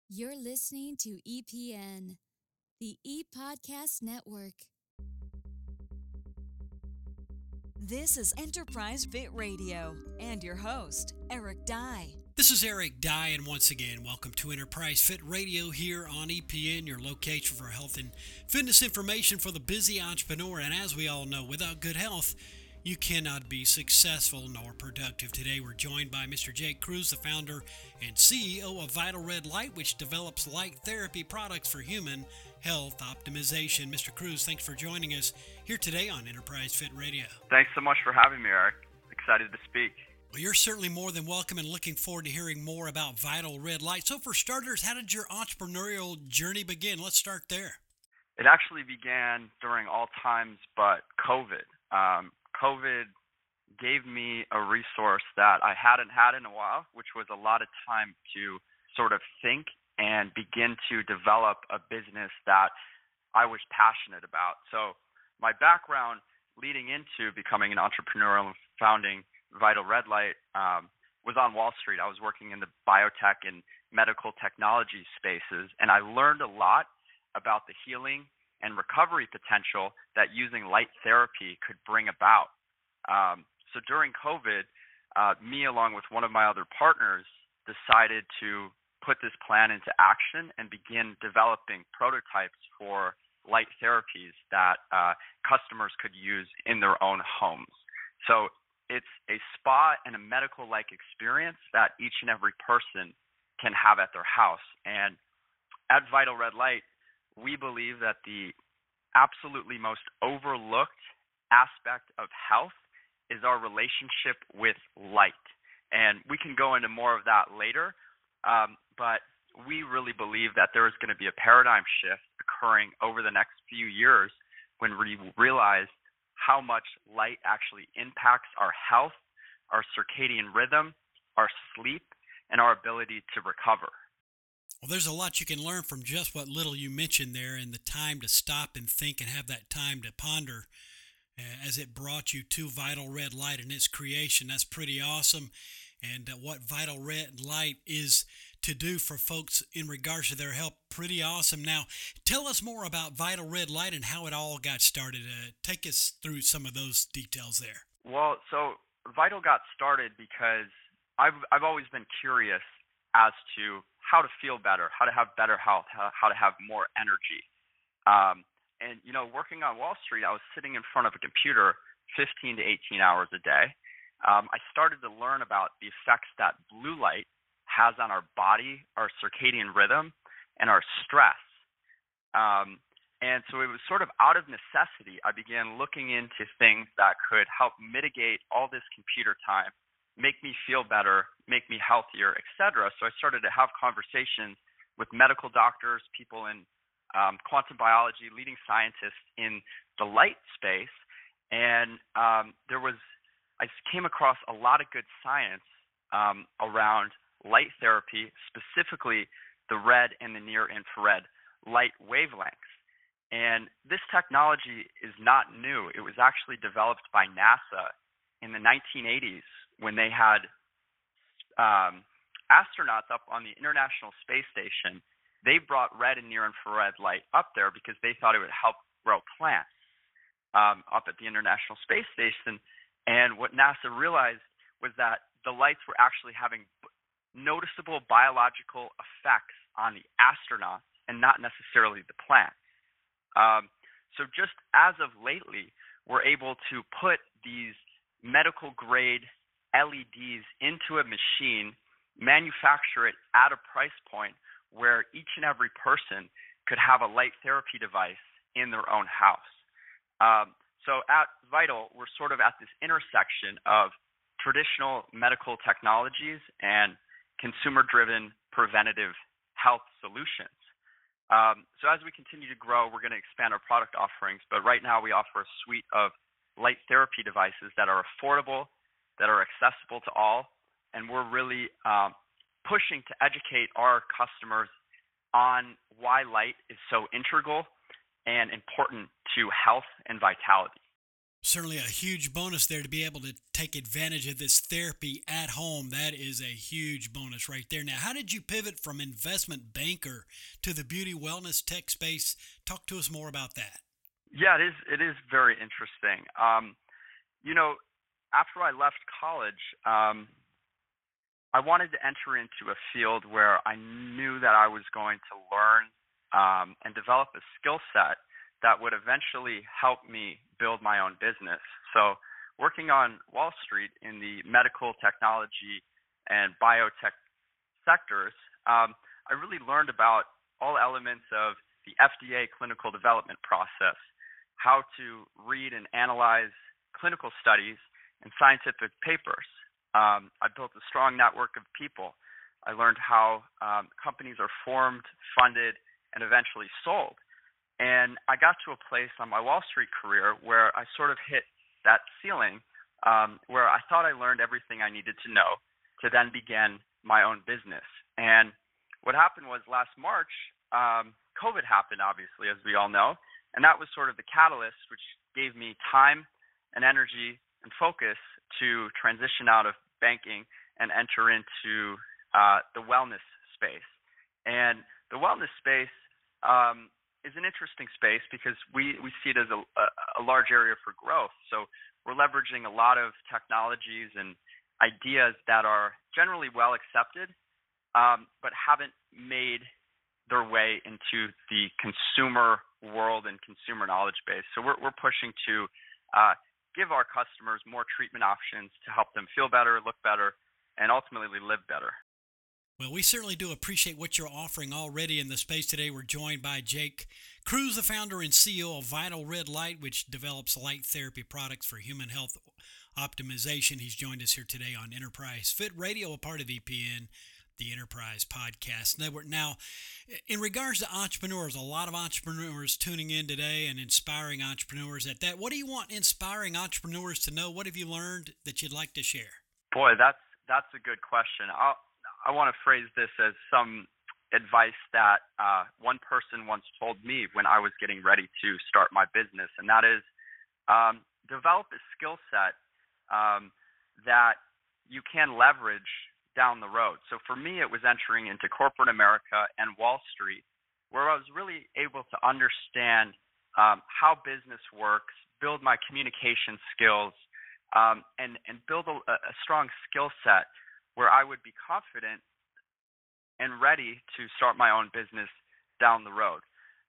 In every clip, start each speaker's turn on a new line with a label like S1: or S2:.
S1: You're listening to EPN, the ePodcast Network.
S2: This is Enterprise Fit Radio and your host, Eric Dye.
S3: This is Eric Dye, and once again, welcome to Enterprise Fit Radio here on EPN, your location for health and fitness information for the busy entrepreneur. And as we all know, without good health, you cannot be successful nor productive. Today, we're joined by Mr. Jake Cruz, the founder and CEO of Vital Red Light, which develops light therapy products for human health optimization. Mr. Cruz, thanks for joining us here today on Enterprise Fit Radio.
S4: Thanks so much for having me, Eric. Excited to speak.
S3: Well, you're certainly more than welcome and looking forward to hearing more about Vital Red Light. So for starters, how did your entrepreneurial journey begin? Let's start there.
S4: It actually began during all times but COVID. COVID gave me a resource that I hadn't had in a while, which was a lot of time to sort of think and begin to develop a business that I was passionate about. So my background leading into becoming an entrepreneur and founding Vital Red Light was on Wall Street. I was working in the biotech and medical technology spaces, and I learned a lot about the healing and recovery potential that using light therapy could bring about. So during COVID, me along with one of my other partners decided to put this plan into action and begin developing prototypes for light therapies that customers could use in their own homes. So it's a spa and a medical-like experience that each and every person can have at their house. And at Vital Red Light, we believe that the absolutely most overlooked aspect of health is our relationship with light. And we can go into more of that later, but we really believe that there is going to be a paradigm shift occurring over the next few years when we realize how much light actually impacts our health, our circadian rhythm, our sleep, and our ability to recover.
S3: Well, there's a lot you can learn from just what little you mentioned there, and the time to stop and think and have that time to ponder as it brought you to Vital Red Light and its creation. That's pretty awesome. And what Vital Red Light is to do for folks in regards to their health, pretty awesome. Now, tell us more about Vital Red Light and how it all got started. Take us through some of those details there.
S4: Well, so Vital got started because I've always been curious as to how to feel better, how to have better health, how to have more energy. And, you know, working on Wall Street, I was sitting in front of a computer 15 to 18 hours a day. I started to learn about the effects that blue light has on our body, our circadian rhythm, and our stress. And so it was sort of out of necessity, I began looking into things that could help mitigate all this computer time, make me feel better, make me healthier, etc. So I started to have conversations with medical doctors, people in quantum biology, leading scientists in the light space, and I came across a lot of good science around light therapy, specifically the red and the near infrared light wavelengths. And this technology is not new. It was actually developed by NASA in the 1980s when they had astronauts up on the International Space Station. They brought red and near infrared light up there because they thought it would help grow plants up at the International Space Station. And what NASA realized was that the lights were actually having noticeable biological effects on the astronauts and not necessarily the plants. So just as of lately, we're able to put these medical-grade LEDs into a machine, manufacture it at a price point where each and every person could have a light therapy device in their own house. So at Vital, we're sort of at this intersection of traditional medical technologies and consumer-driven preventative health solutions. So as we continue to grow, we're going to expand our product offerings, but right now we offer a suite of light therapy devices that are affordable, that are accessible to all, and we're really pushing to educate our customers on why light is so integral and important to health and vitality.
S3: Certainly a huge bonus there to be able to take advantage of this therapy at home. That is a huge bonus right there. Now, how did you pivot from investment banker to the beauty wellness tech space? Talk to us more about that.
S4: Yeah, it is very interesting. You know, after I left college, I wanted to enter into a field where I knew that I was going to learn and develop a skill set that would eventually help me build my own business. So, working on Wall Street in the medical technology and biotech sectors, I really learned about all elements of the FDA clinical development process, how to read and analyze clinical studies and scientific papers. I built a strong network of people. I learned how companies are formed, funded, and eventually sold. And I got to a place on my Wall Street career where I sort of hit that ceiling where I thought I learned everything I needed to know to then begin my own business. And what happened was last March, COVID happened, obviously, as we all know. And that was sort of the catalyst which gave me time and energy and focus to transition out of banking and enter into the wellness space. And the wellness space is an interesting space because we see it as a large area for growth. So we're leveraging a lot of technologies and ideas that are generally well accepted, but haven't made their way into the consumer world and consumer knowledge base. So we're pushing to give our customers more treatment options to help them feel better, look better, and ultimately live better.
S3: Well, we certainly do appreciate what you're offering already in the space today. We're joined by Jake Cruz, the founder and CEO of Vital Red Light, which develops light therapy products for human health optimization. He's joined us here today on Enterprise Fit Radio, a part of EPN, the Enterprise Podcast Network. Now, in regards to entrepreneurs, a lot of entrepreneurs tuning in today and inspiring entrepreneurs at that. What do you want inspiring entrepreneurs to know? What have you learned that you'd like to share?
S4: Boy, that's a good question. I want to phrase this as some advice that one person once told me when I was getting ready to start my business, and that is develop a skill set that you can leverage down the road. So for me, it was entering into corporate America and Wall Street, where I was really able to understand how business works, build my communication skills, and build a strong skill set where I would be confident and ready to start my own business down the road.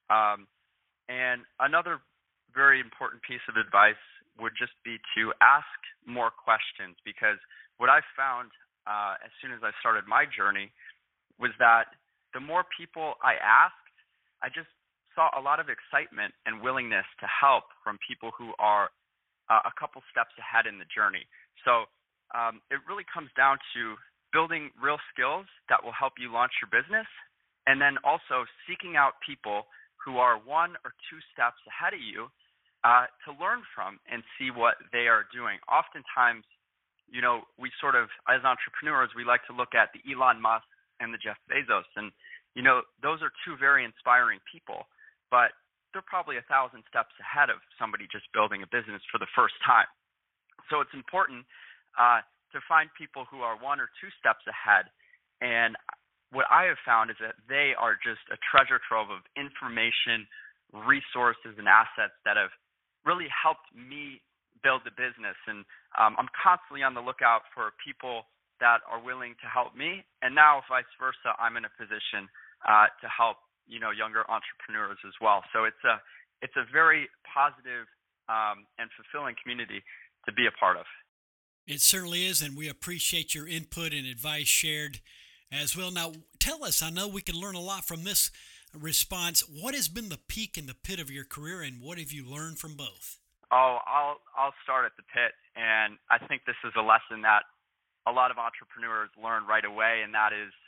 S4: And another very important piece of advice would just be to ask more questions, because what I found as soon as I started my journey was that the more people I asked, I just saw a lot of excitement and willingness to help from people who are a couple steps ahead in the journey. So it really comes down to building real skills that will help you launch your business, and then also seeking out people who are one or two steps ahead of you to learn from and see what they are doing. Oftentimes, you know, we sort of, as entrepreneurs, we like to look at the Elon Musk and the Jeff Bezos, and, you know, those are two very inspiring people, but they're probably 1,000 steps ahead of somebody just building a business for the first time. So it's important to find people who are one or two steps ahead. And what I have found is that they are just a treasure trove of information, resources, and assets that have really helped me build the business. And I'm constantly on the lookout for people that are willing to help me. And now, vice versa, I'm in a position to help, you know, younger entrepreneurs as well. So it's a very positive and fulfilling community to be a part of.
S3: It certainly is, and we appreciate your input and advice shared as well. Now, tell us, I know we can learn a lot from this response. What has been the peak and the pit of your career, and what have you learned from both?
S4: Oh, I'll start at the pit, and I think this is a lesson that a lot of entrepreneurs learn right away, and that is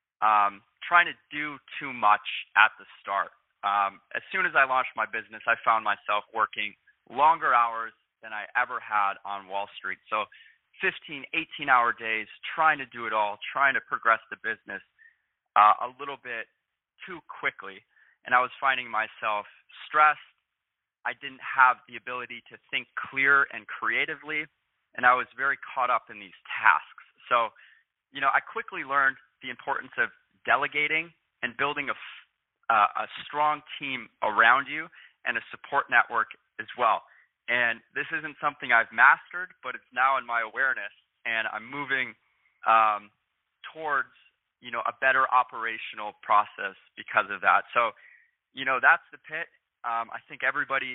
S4: trying to do too much at the start. As soon as I launched my business, I found myself working longer hours than I ever had on Wall Street. So 15, 18-hour days, trying to do it all, trying to progress the business a little bit too quickly. And I was finding myself stressed, I didn't have the ability to think clear and creatively, and I was very caught up in these tasks. So, I quickly learned the importance of delegating and building a strong team around you and a support network as well. And this isn't something I've mastered, but it's now in my awareness, and I'm moving towards, a better operational process because of that. So, that's the pit. I think everybody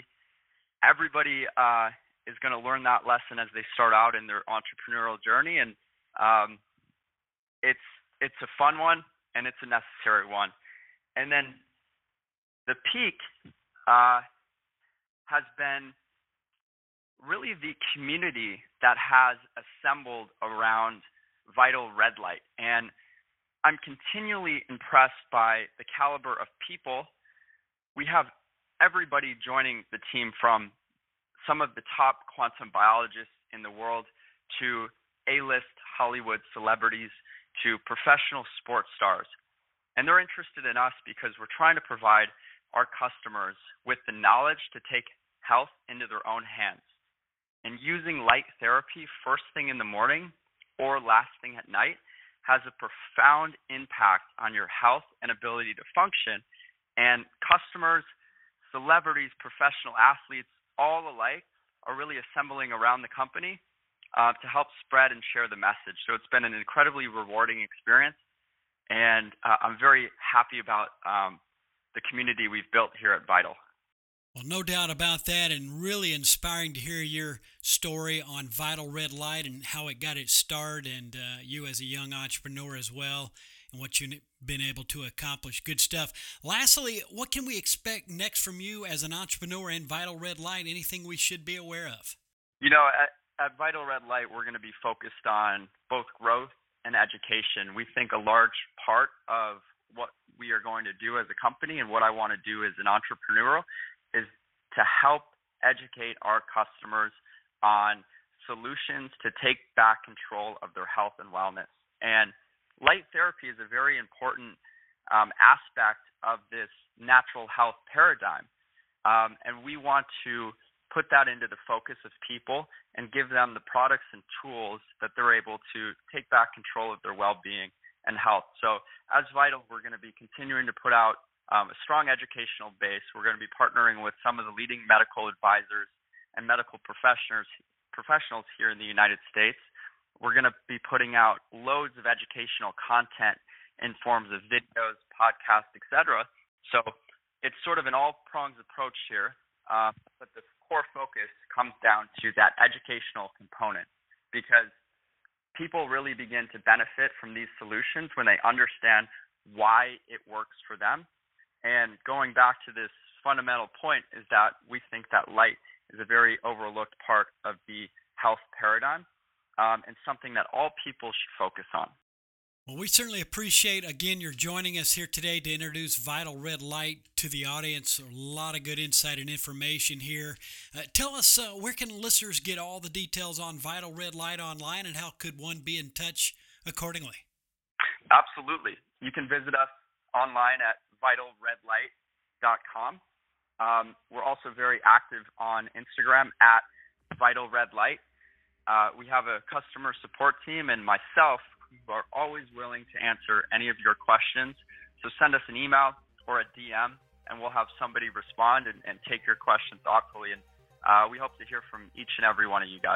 S4: is going to learn that lesson as they start out in their entrepreneurial journey, and it's a fun one and it's a necessary one. And then the peak has been really the community that has assembled around Vital Red Light, and I'm continually impressed by the caliber of people. We have everybody joining the team, from some of the top quantum biologists in the world to A-list Hollywood celebrities to professional sports stars. And they're interested in us because we're trying to provide our customers with the knowledge to take health into their own hands. And using light therapy first thing in the morning or last thing at night has a profound impact on your health and ability to function. And customers, celebrities, professional athletes, all alike are really assembling around the company to help spread and share the message. So it's been an incredibly rewarding experience, and I'm very happy about the community we've built here at Vital.
S3: Well, no doubt about that, and really inspiring to hear your story on Vital Red Light and how it got its start, and you as a young entrepreneur as well, and what you've been able to accomplish. Good stuff. Lastly, what can we expect next from you as an entrepreneur in Vital Red Light? Anything we should be aware of?
S4: At Vital Red Light, we're going to be focused on both growth and education. We think a large part of what we are going to do as a company and what I want to do as an entrepreneur is to help educate our customers on solutions to take back control of their health and wellness. And light therapy is a very important aspect of this natural health paradigm. And we want to put that into the focus of people and give them the products and tools that they're able to take back control of their well-being and health. So as Vital, we're going to be continuing to put out a strong educational base. We're going to be partnering with some of the leading medical advisors and medical professionals here in the United States. We're going to be putting out loads of educational content in forms of videos, podcasts, etc. So it's sort of an all-prongs approach here, but the core focus comes down to that educational component, because people really begin to benefit from these solutions when they understand why it works for them. And going back to this fundamental point is that we think that light is a very overlooked part of the health paradigm, and something that all people should focus on.
S3: Well, we certainly appreciate, again, your joining us here today to introduce Vital Red Light to the audience. A lot of good insight and information here. Tell us, where can listeners get all the details on Vital Red Light online, and how could one be in touch accordingly?
S4: Absolutely. You can visit us online at vitalredlight.com. We're also very active on Instagram at Vital Red Light. We have a customer support team and myself who are always willing to answer any of your questions. So send us an email or a DM, and we'll have somebody respond and take your questions thoughtfully. And we hope to hear from each and every one of you guys.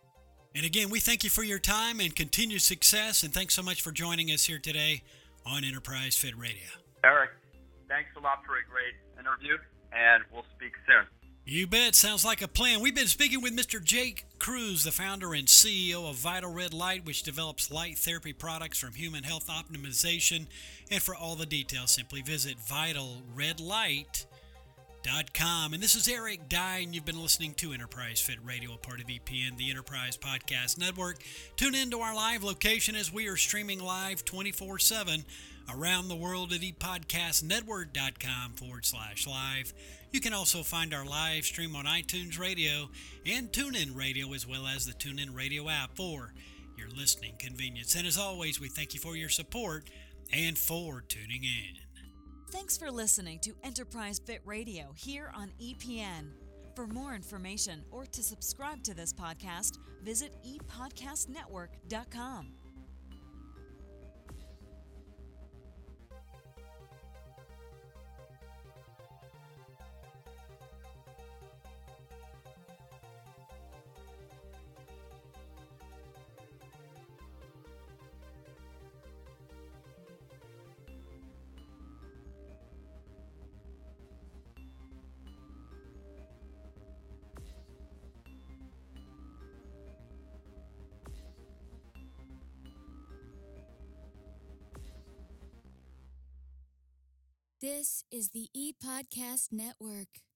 S3: And again, we thank you for your time and continued success, and thanks so much for joining us here today on Enterprise Fit Radio.
S4: Eric, thanks a lot for a great interview, and we'll speak soon.
S3: You bet. Sounds like a plan. We've been speaking with Mr. Jake Cruz, the founder and CEO of Vital Red Light, which develops light therapy products from human health optimization. And for all the details, simply visit vitalredlight.com. And this is Eric Dye, and you've been listening to Enterprise Fit Radio, a part of EPN, the Enterprise Podcast Network. Tune in to our live location as we are streaming live 24/7 around the world at epodcastnetwork.com/live. You can also find our live stream on iTunes Radio and TuneIn Radio, as well as the TuneIn Radio app for your listening convenience. And as always, we thank you for your support and for tuning in.
S2: Thanks for listening to Enterprise Fit Radio here on EPN. For more information or to subscribe to this podcast, visit epodcastnetwork.com.
S1: This is the ePodcast Network.